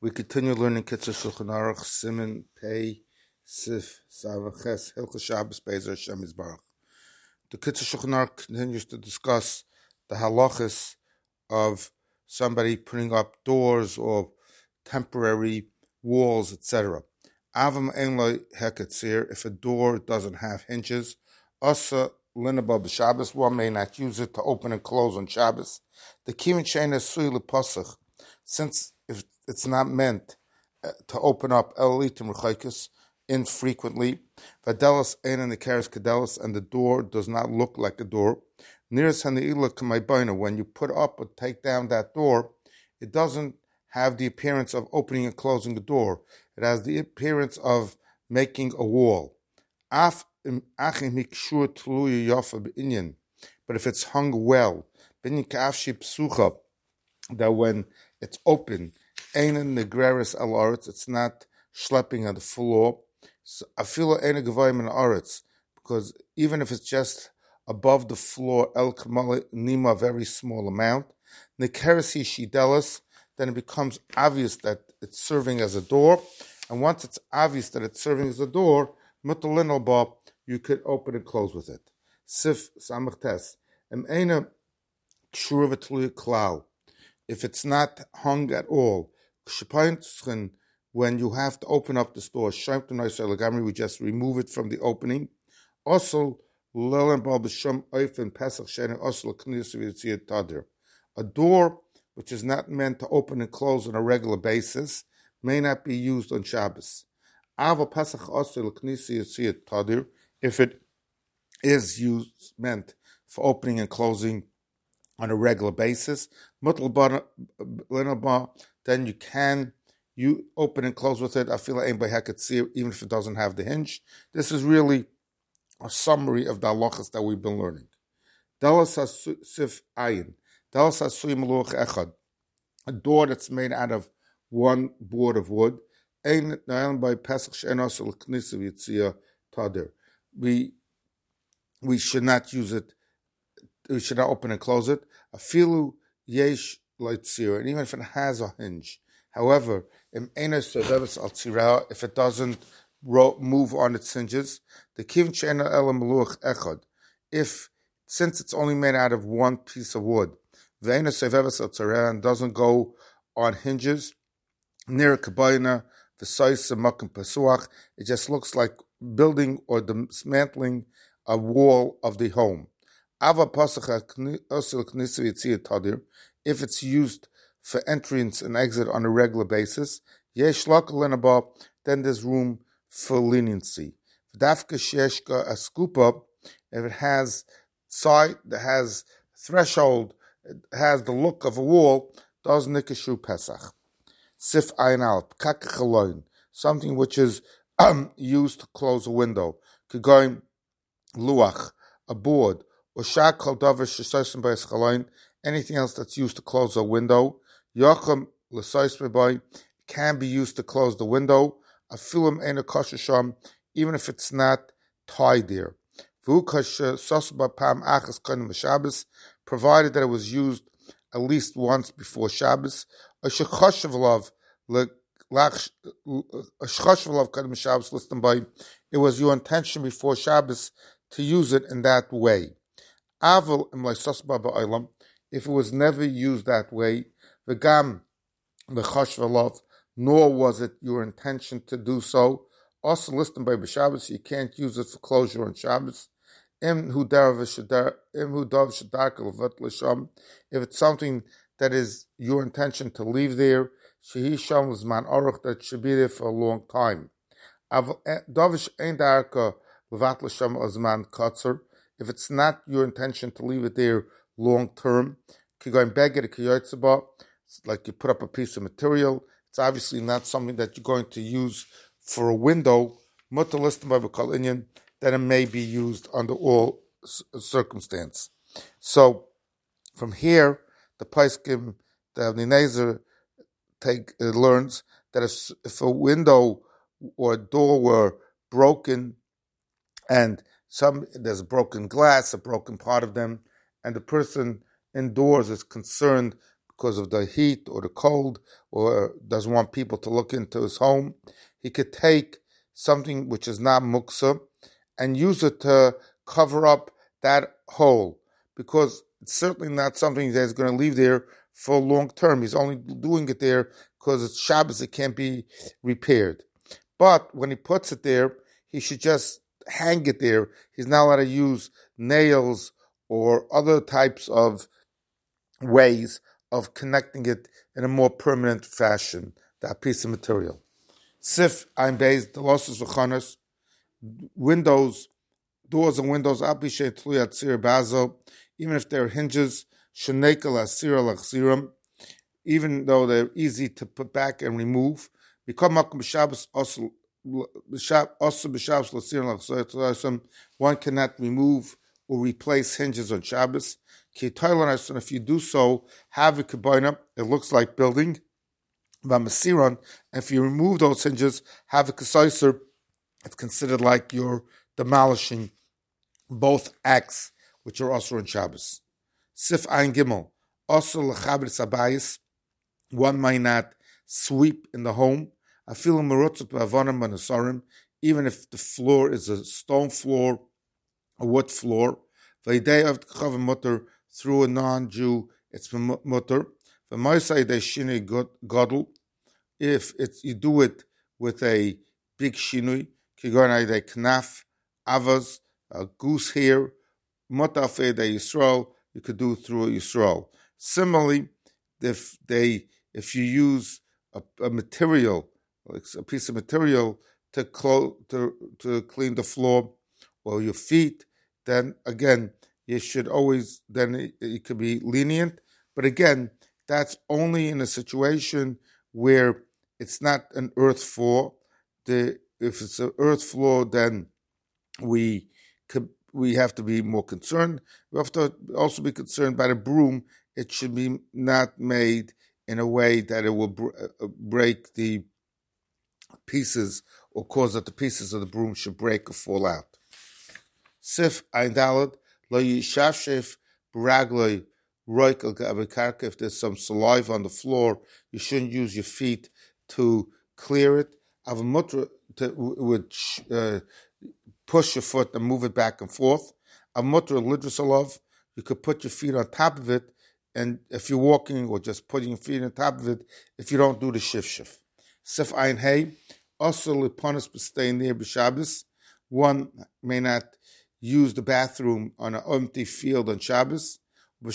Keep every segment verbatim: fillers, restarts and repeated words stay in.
We continue learning Kitzur Shulchan Aruch, Siman Pei Sif Savaches Hilchos Shabbos Be'ezer Hashem Yisbarach. The Kitzur Shulchan Aruch continues to discuss the halachas of somebody putting up doors or temporary walls, et cetera. Avam ein lo heketzir, if a door doesn't have hinges, asa linaba b'Shabbos, one may not use it to open and close on Shabbos. The kivin she'eina sui lepasach, since if it's not meant uh, to open up elitim rechaykus infrequently, vadelas ein in the keres kadelas, and the door does not look like a door. Nearest hani'ila k'maybayna, when you put up or take down that door, it doesn't have the appearance of opening and closing the door. It has the appearance of making a wall. But if it's hung well, that when it's open, it's not schlepping on the floor. Because even if it's just above the floor, el nima, a very small amount, then it becomes obvious that it's serving as a door. And once it's obvious that it's serving as a door, you could open and close with it. Sif samachtes. If it's not hung at all, when you have to open up the door, we just remove it from the opening. Also, a door which is not meant to open and close on a regular basis may not be used on Shabbos. If it is used, meant for opening and closing on a regular basis, then you can you open and close with it, even if it doesn't have the hinge. This is really a summary of the halachas that we've been learning. A door that's made out of one board of wood. We we should not use it. We should not open and close it. Afilu yesh leitzira, and even if it has a hinge. However, if it doesn't move on its hinges, the kivin she'ena ela meluach echad. If since it's only made out of one piece of wood, and doesn't go on hinges, near a kabayna, the size of makom pesuach, it just looks like building or dismantling a wall of the home. If it's used for entrance and exit on a regular basis, then there's room for leniency. If it has side that has threshold, it has the look of a wall, does nikashu pesach. Sif ayin al, pkak, something which is um, used to close a window. Kigoyim luach, a board, or shak kol davar shesosim b'es chaloin, anything else that's used to close a window. Yacham l'sois b'boy, can be used to close the window. Afilim ein kosher sham, even if it's not tied there. V'hu kosher sos b'pam achas konim b'Shabbos, provided that it was used at least once before Shabbos. A shechoshev love, a shechoshev love kodim Shabbos, listen by, it was your intention before Shabbos to use it in that way. Aval im leisos ba'olam, if it was never used that way, v'gam lechoshev love, nor was it your intention to do so. Also, listen by Shabbos, you can't use it for closure on Shabbos. If it's something that is your intention to leave there, that should be there for a long time. If it's not your intention to leave it there long term, like you put up a piece of material, it's obviously not something that you're going to use for a window, that it may be used under all circumstance. So, from here, the Paiskim, the Avnei Nezer, take uh, learns that if, if a window or a door were broken, and some there's broken glass, a broken part of them, and the person indoors is concerned because of the heat or the cold, or doesn't want people to look into his home, he could take something which is not muksa and use it to cover up that hole, because it's certainly not something that's going to leave there for long term. He's only doing it there because it's Shabbos, it can't be repaired. But when he puts it there, he should just hang it there. He's not allowed to use nails or other types of ways of connecting it in a more permanent fashion, that piece of material. Sif Ein Beis, the losses of Chanas, windows, doors and windows, even if they're hinges, even though they're easy to put back and remove, one cannot remove or replace hinges on Shabbos. And if you do so, have a kabbalah, it looks like building. And if you remove those hinges, have a kasaiser, it's considered like you're demolishing both acts which are also on Shabbos. Sif Ein Gimel, also l'chabed sabayis, one might not sweep in the home. I feel even if the floor is a stone floor, a wood floor. Through a non-Jew, it's mutter. If it's, you do it with a big shinui, a knaf, avaz, a goose hair, mutafe de Yisrael, you could do through a Yisrael. Similarly, if they, if you use a, a material, like a piece of material to, clo- to to clean the floor or your feet, then again, you should always, then it, it could be lenient. But again, that's only in a situation where it's not an earth floor. The, if it's an earth floor, then we could, we have to be more concerned. We have to also be concerned by the broom. It should be not made in a way that it will br- break the pieces or cause that the pieces of the broom should break or fall out. Sif Ein Daled, Lo Yishafshef Baragloi Roik al Gabakarka. If there's some saliva on the floor, you shouldn't use your feet to clear it. Avamutra would uh, push your foot and move it back and forth. Avamutra Lidrasalov, you could put your feet on top of it, and if you're walking or just putting your feet on top of it, if you don't do the shif shif. Sif Ein Hey, also Liponis B'stein near B'Shabbos. One may not use the bathroom on an empty field on Shabbos, and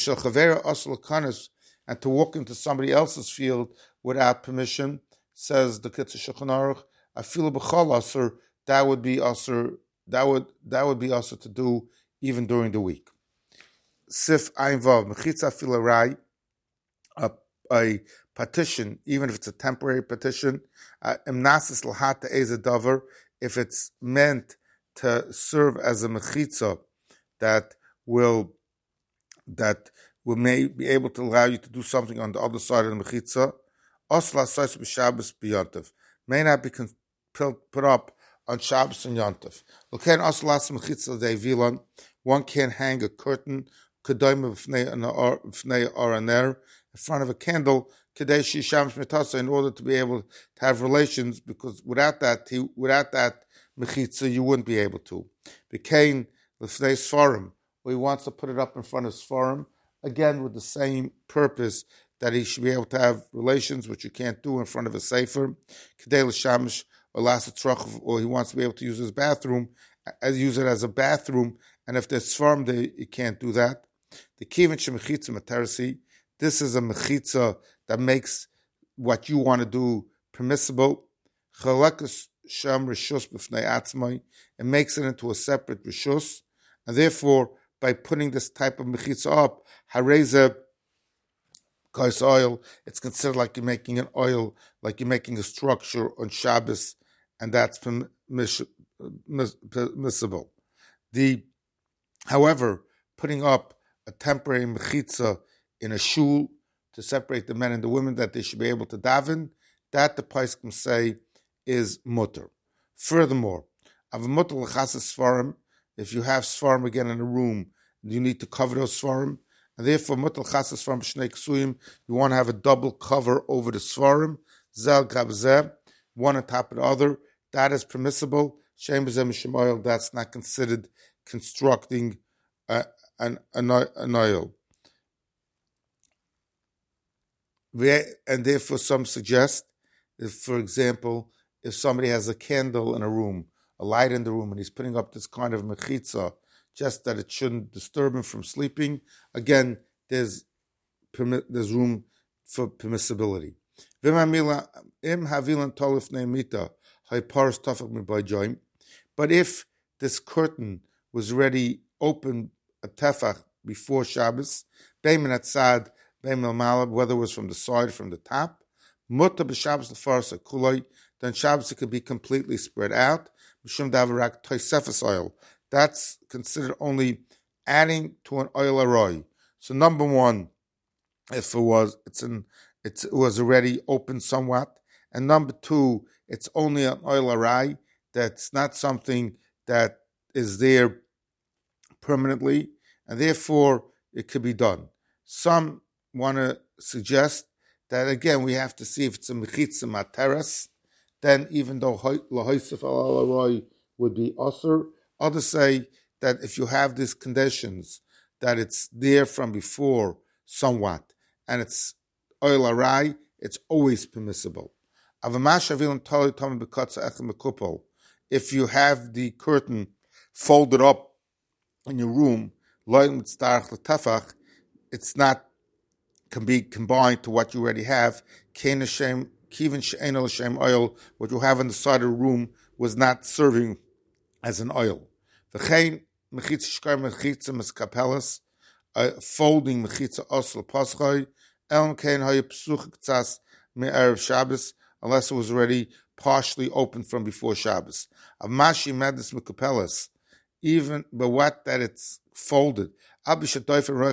to walk into somebody else's field without permission, says the Kitzur Shulchan Aruch, I feel b'chol aser, that would be aser, that would that would be aser to do even during the week. Sif Ein Vav, mechitza filarai, a a partition, even if it's a temporary partition, emnasis l'hat eze davar, if it's meant to serve as a mechitza that will that will may be able to allow you to do something on the other side of the mechitza. Osla Sais b'Shabbos b'Yontif may not be put up on Shabbos and Yontif. L'kein oslas mechitza de'vilon, one can't hang a curtain kedayim b'fnei araner in front of a candle kedei shisham shmitasa, in order to be able to have relations, because without that he, without that mechitza you wouldn't be able to. L'kein l'fnei sfarim, where he wants to put it up in front of sfarim, again with the same purpose, that he should be able to have relations, which you can't do in front of a sefer, kedei l'shamish or lasatrach, or he wants to be able to use his bathroom, as use it as a bathroom, and if there's sfarim there, you can't do that. The kivin shemechitza materasi, this is a mechitza that makes what you want to do permissible. Chalakas sham rishus b'fnei atzmai, it makes it into a separate rishus, and therefore, by putting this type of mechitza up, hareza kais oil, it's considered like you're making an oil, like you're making a structure on Shabbos, and that's permissible. The, however, putting up a temporary mechitza in a shul to separate the men and the women, that they should be able to daven, that the Paiskim say is mutter. Furthermore, av mutter l'chasas svarim, if you have svarim again in a room, you need to cover those svarim, and therefore mutal chasas from shnei ksuyim, you want to have a double cover over the svarim, zel gabzeh, one on top of the other. That is permissible. Shem b'zeh mishum oil. That's not considered constructing uh, an, an an oil. And therefore, some suggest, if, for example, if somebody has a candle in a room, a light in the room, and he's putting up this kind of mechitza, just that it shouldn't disturb him from sleeping, again, there's permit, there's room for permissibility. But if this curtain was already open at tefach before Shabbos, beimin atzad, beimin malab, whether it was from the side or from the top, muta b'Shabbos lefarsa kuloi, then Shabbos it could be completely spread out. Mishum davarak toisefes oil. That's considered only adding to an oil arroy. So number one, if it was it's an it's, it was already open somewhat, and number two, it's only an oil arroy. That's not something that is there permanently, and therefore it could be done. Some want to suggest that again we have to see if it's a mechitza materas. Then even though lahoisef al arroy would be osur, others say that if you have these conditions, that it's there from before somewhat, and it's oil arai, it's always permissible. If you have the curtain folded up in your room, it's not can be combined to what you already have. Oil, what you have on the side of the room was not serving as an oil. Folding mechitza osel paschai, elm kein haye psuch ktsas me erev Shabbos, unless it was already partially open from before Shabbos. Avashi medis mekapelas, even but what that it's folded. But just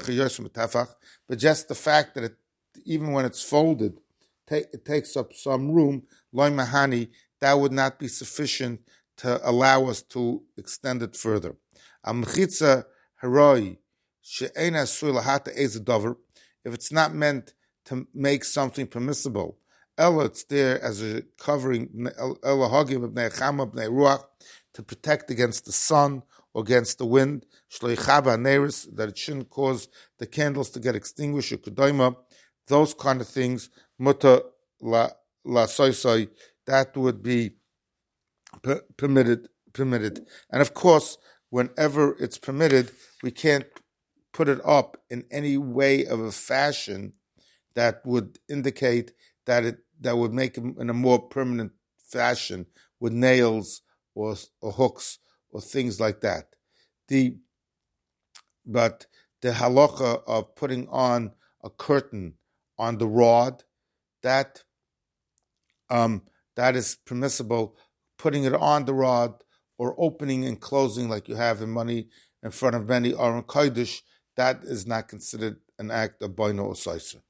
the fact that it, even when it's folded, it takes up some room, loy mahani, that would not be sufficient to allow us to extend it further. Amchitza heroi she'ena asur lahata ezedover, if it's not meant to make something permissible, ella it's there as a covering, ella hagim b'nei chama b'nei ruach, to protect against the sun or against the wind, shloichaba neris, that it shouldn't cause the candles to get extinguished, or kudaima, those kind of things, muta la la soy soy, that would be per, permitted permitted. And of course, whenever it's permitted, we can't put it up in any way of a fashion that would indicate that it that would make it in a more permanent fashion with nails or or hooks or things like that. The but the halacha of putting on a curtain on the rod, that um, that is permissible. Putting it on the rod or opening and closing like you have in money in front of many Aron Kodesh, that is not considered an act of boino or soiser.